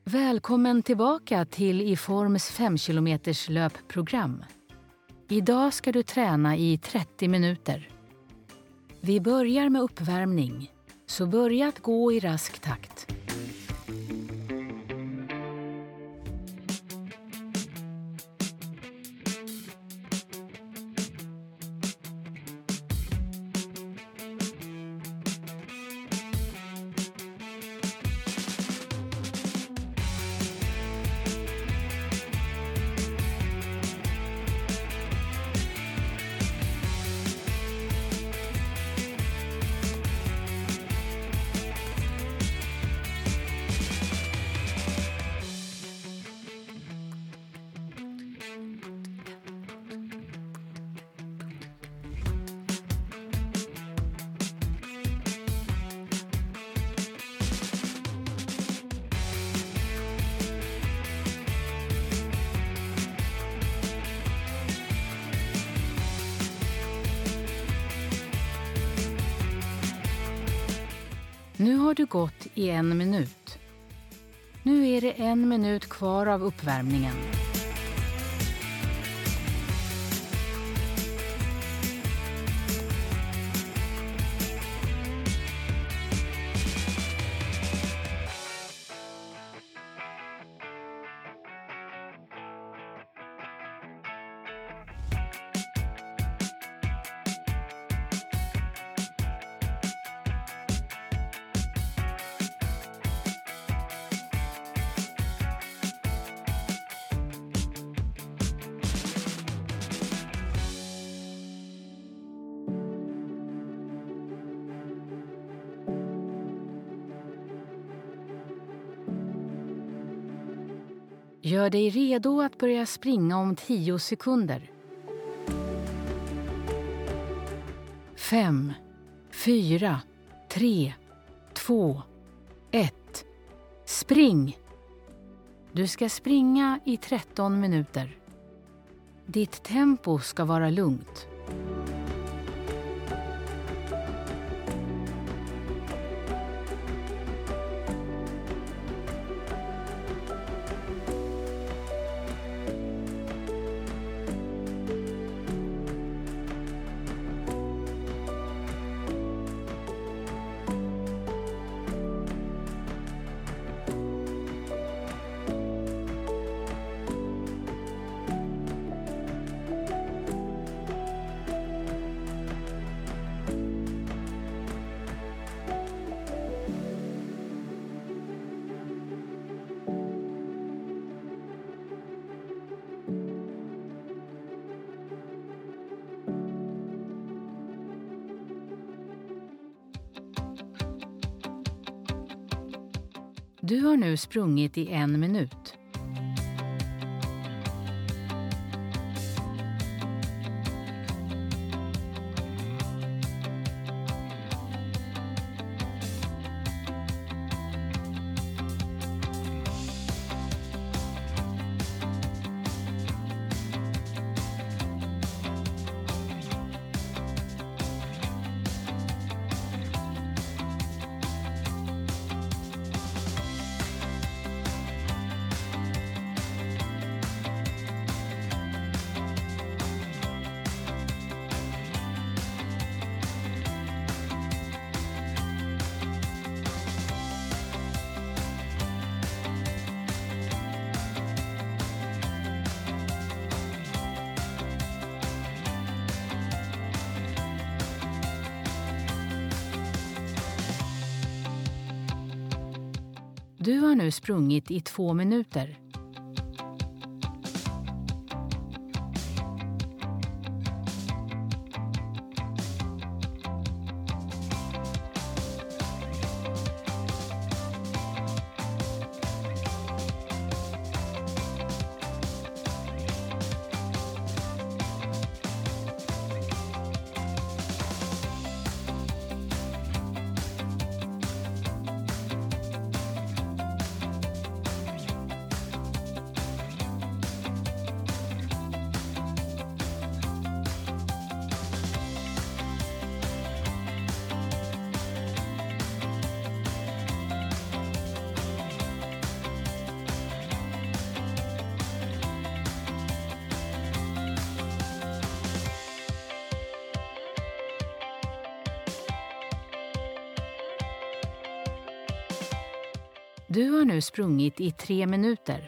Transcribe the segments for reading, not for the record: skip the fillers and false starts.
Välkommen tillbaka till Iforms 5 kilometers löpprogram. Idag ska du träna i 30 minuter. Vi börjar med uppvärmning, så börja att gå i rask takt. Nu har du gått i 1 minut. Nu är det 1 minut kvar av uppvärmningen. Gör dig redo att börja springa om 10 sekunder. 5, 4, 3, 2, 1. Spring! Du ska springa i 13 minuter. Ditt tempo ska vara lugnt. Du har nu sprungit i 1 minut. Du har nu sprungit i 2 minuter. Du har nu sprungit i 3 minuter.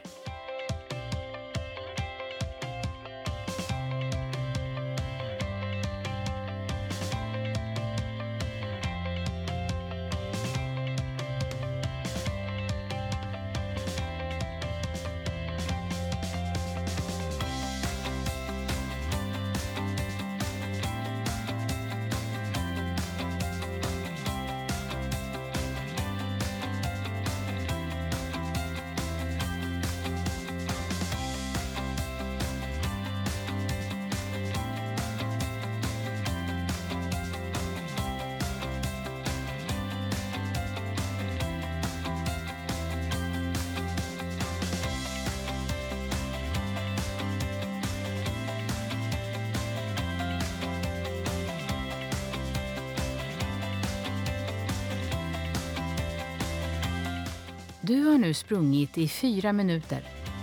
Du har nu sprungit i 4 minuter.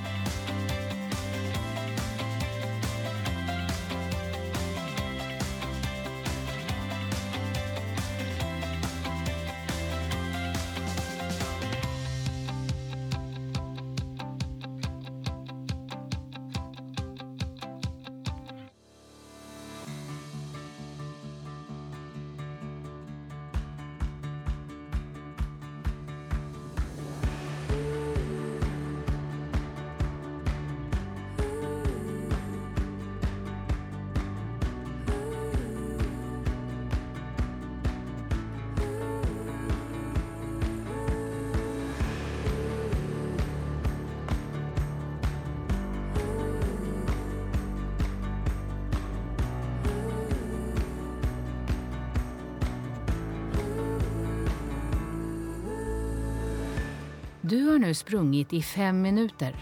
Du har nu sprungit i 5 minuter.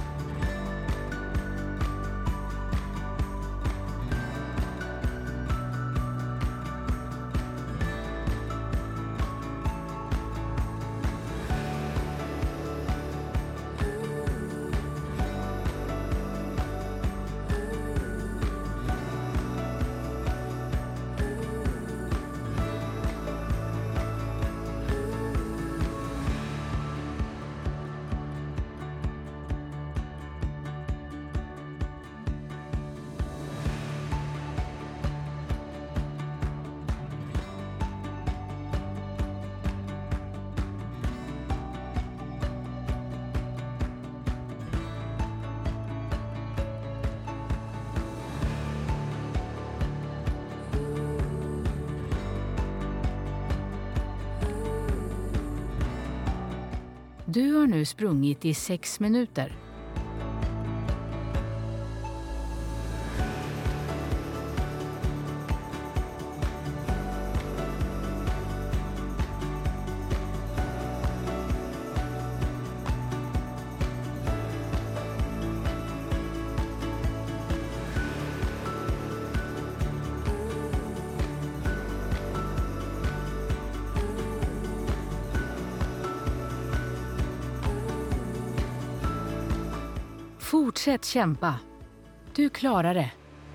Du har nu sprungit i 6 minuter. Fortsätt kämpa. Du klarar det.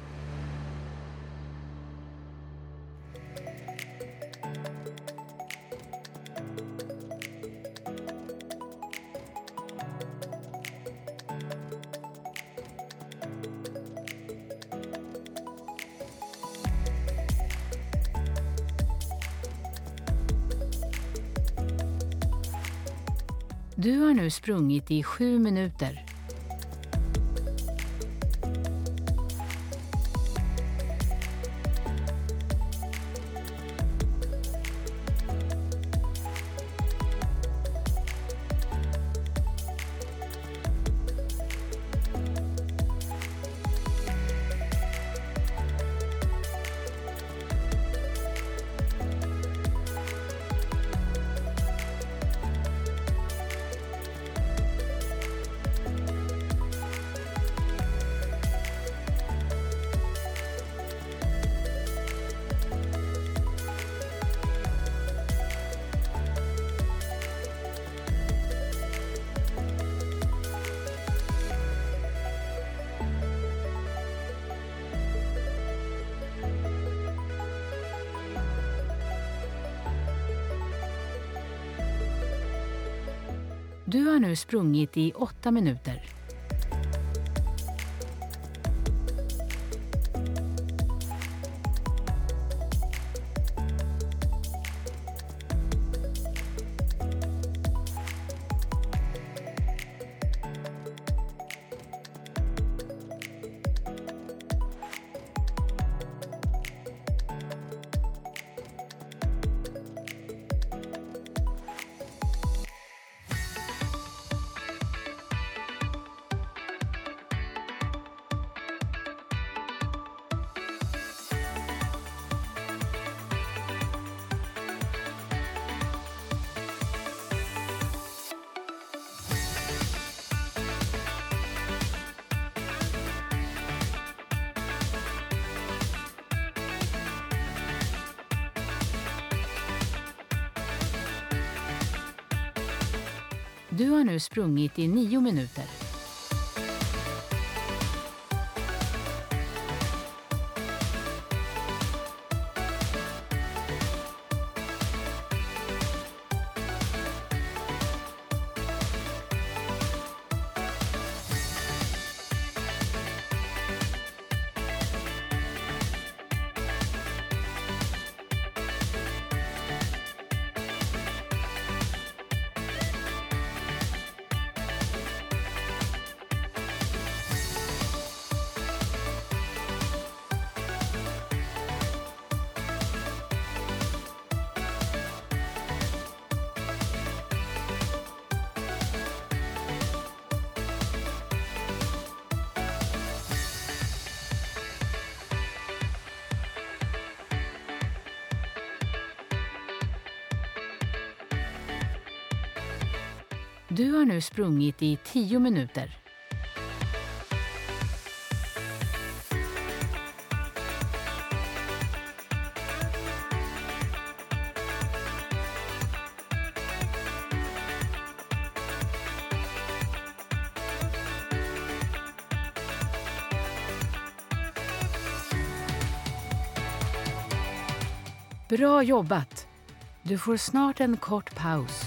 Du har nu sprungit i 7 minuter. Du har nu sprungit i 8 minuter. Du har nu sprungit i 9 minuter. Du har nu sprungit i 10 minuter. Bra jobbat! Du får snart en kort paus.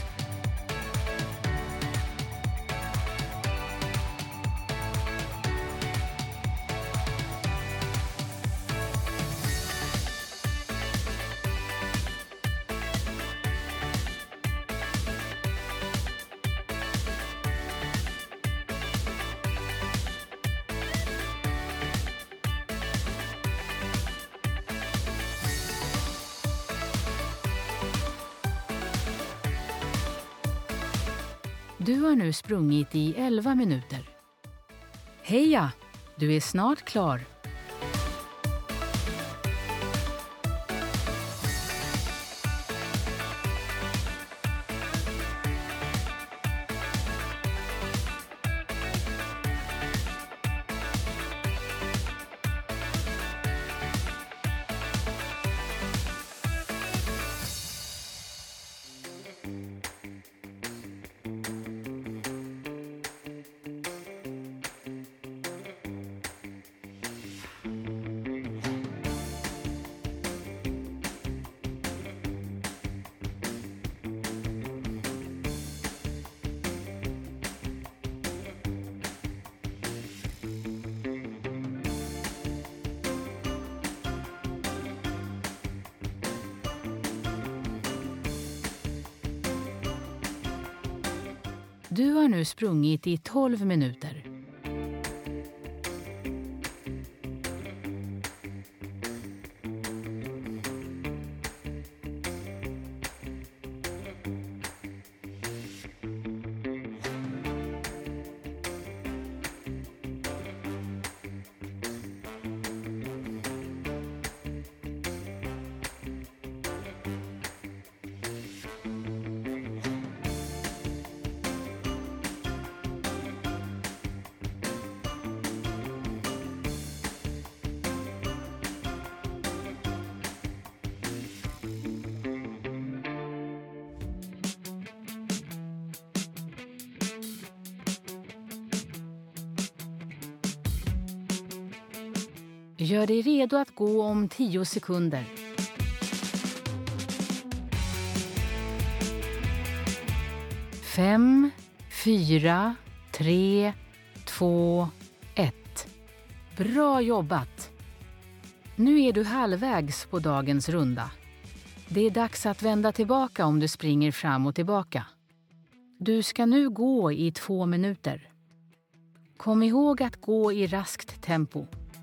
Du har nu sprungit i 11 minuter. Heja! Du är snart klar. Du har nu sprungit i 12 minuter. Gör dig redo att gå om 10 sekunder. 5, 4, 3, 2, 1. Bra jobbat! Nu är du halvvägs på dagens runda. Det är dags att vända tillbaka om du springer fram och tillbaka. Du ska nu gå i 2 minuter. Kom ihåg att gå i raskt tempo.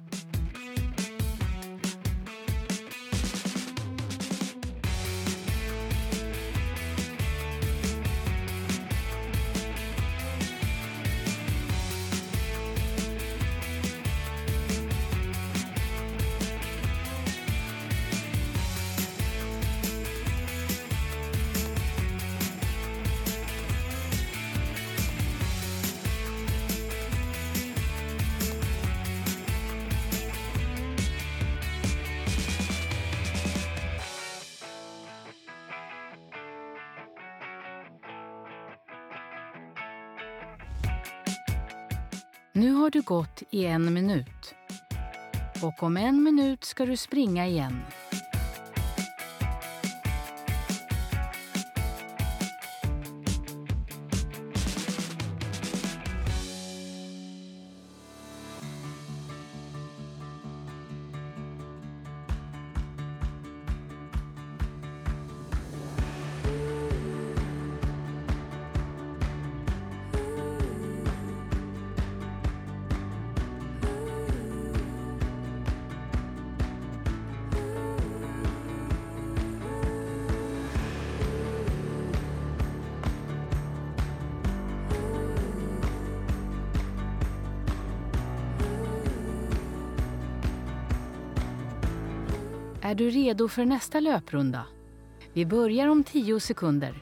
Nu har du gått i 1 minut. Och om 1 minut ska du springa igen. Är du redo för nästa löprunda? Vi börjar om 10 sekunder.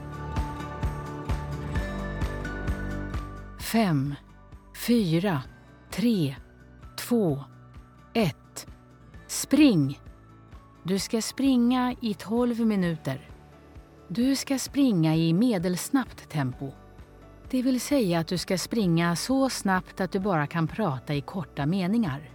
5, 4, 3, 2, 1. Spring! Du ska springa i 12 minuter. Du ska springa i medelsnabbt tempo. Det vill säga att du ska springa så snabbt att du bara kan prata i korta meningar.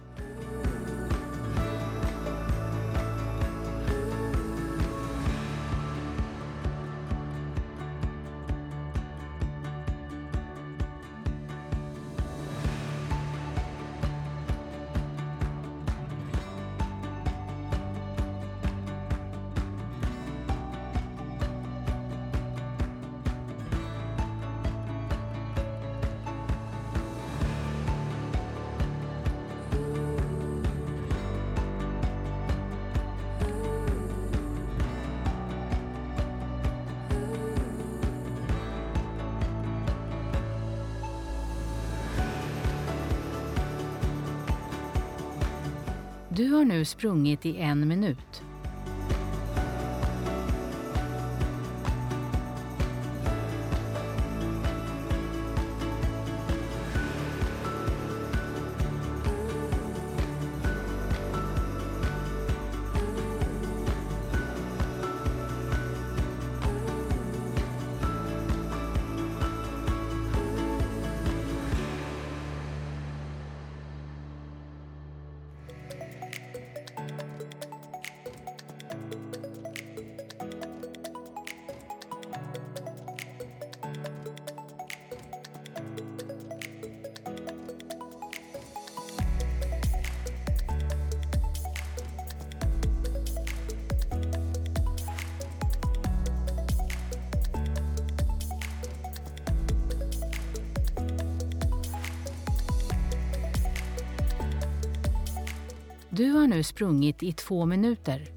Du har nu sprungit i 1 minut. Du har nu sprungit i 2 minuter.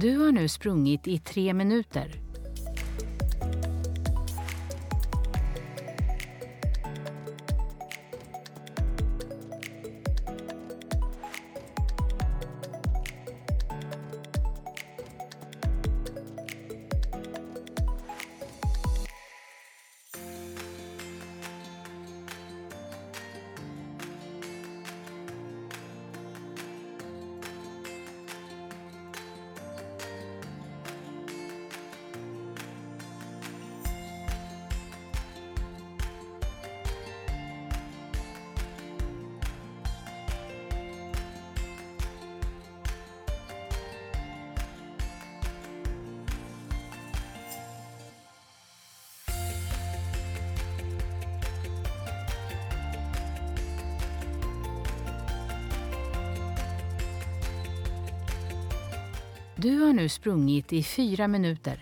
Du har nu sprungit i 3 minuter. Du har nu sprungit i 4 minuter.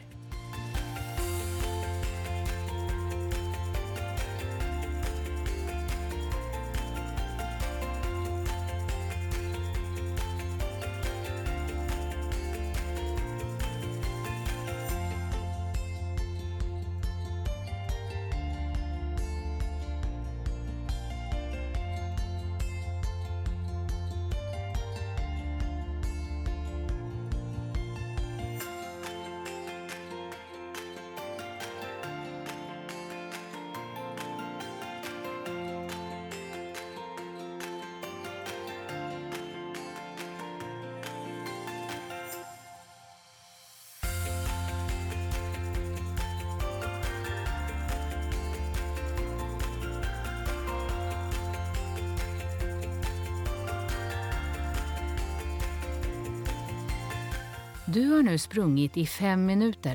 Du har nu sprungit i 5 minuter.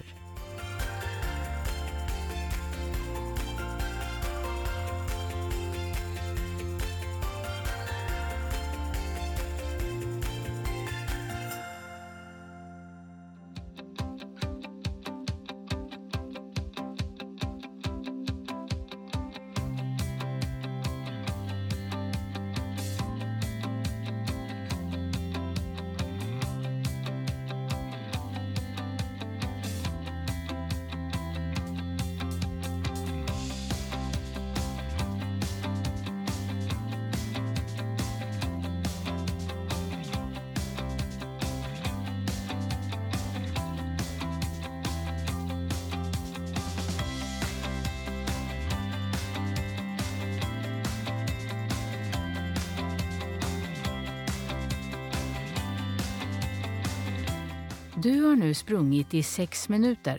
Du har nu sprungit i 6 minuter.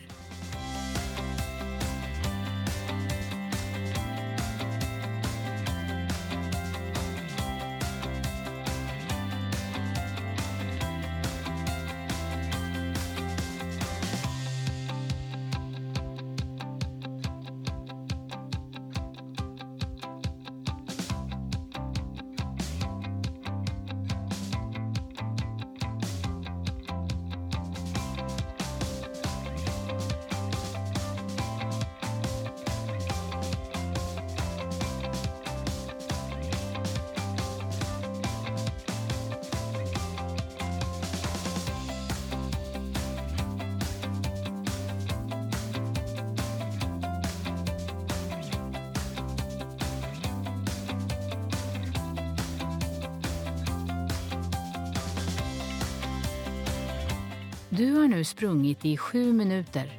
Du har nu sprungit i 7 minuter.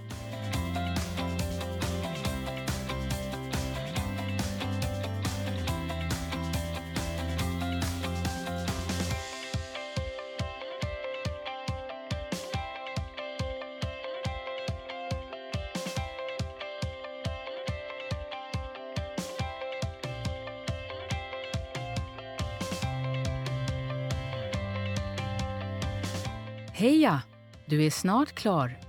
Heja! Du är snart klar.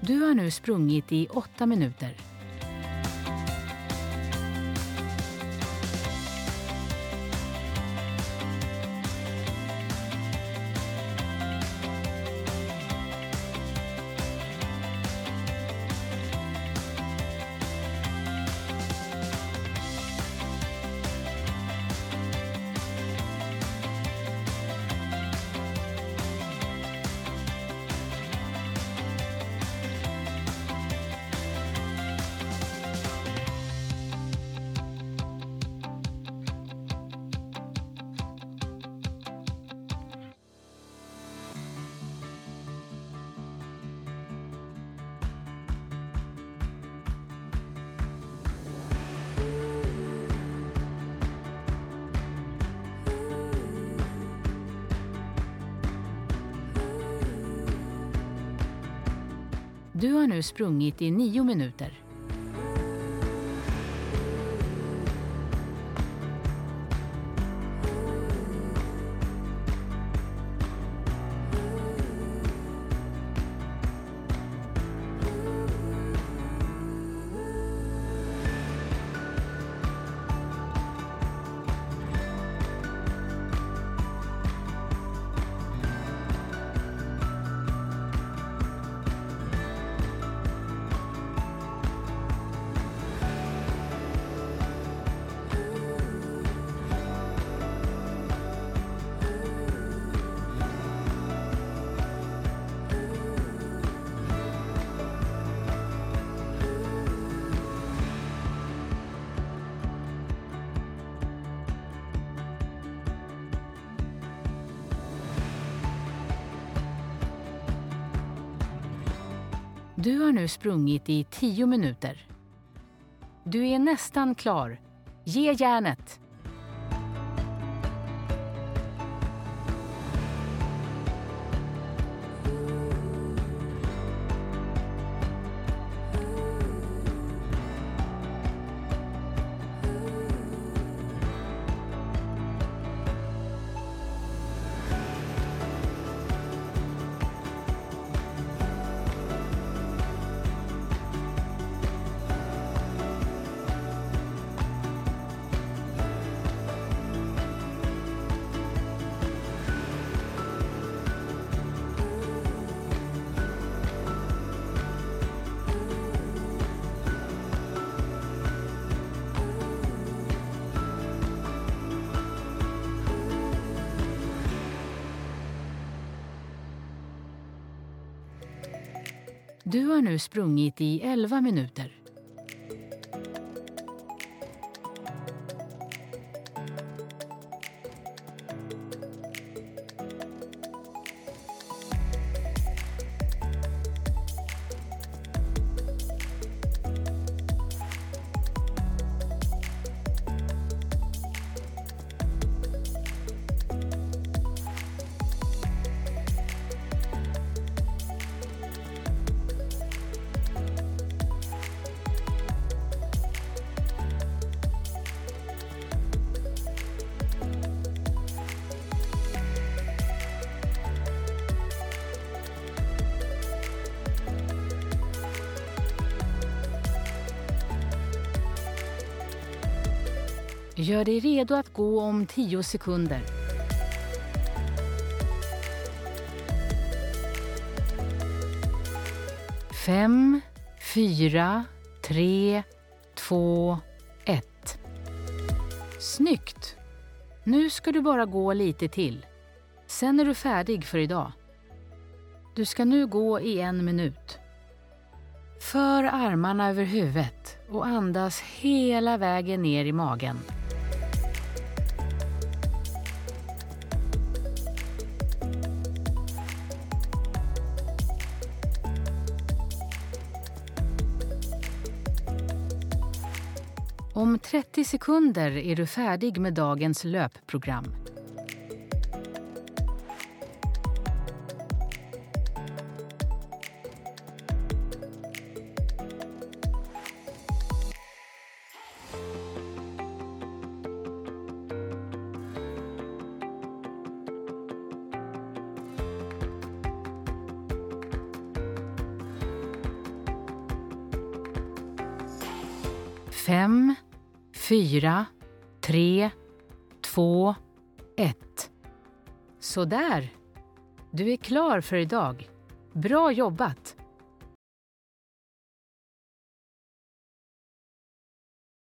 Du har nu sprungit i 8 minuter. Du har nu sprungit i 9 minuter. Du har nu sprungit i 10 minuter. Du är nästan klar. Ge järnet! Du har nu sprungit i 11 minuter. Gör dig redo att gå om 10 sekunder. 5, 4, 3, 2, 1. Snyggt! Nu ska du bara gå lite till. Sen är du färdig för idag. Du ska nu gå i 1 minut. För armarna över huvudet och andas hela vägen ner i magen. Om 30 sekunder är du färdig med dagens löpprogram. 5, 4, 3, 2, 1. Så där. Du är klar för idag. Bra jobbat!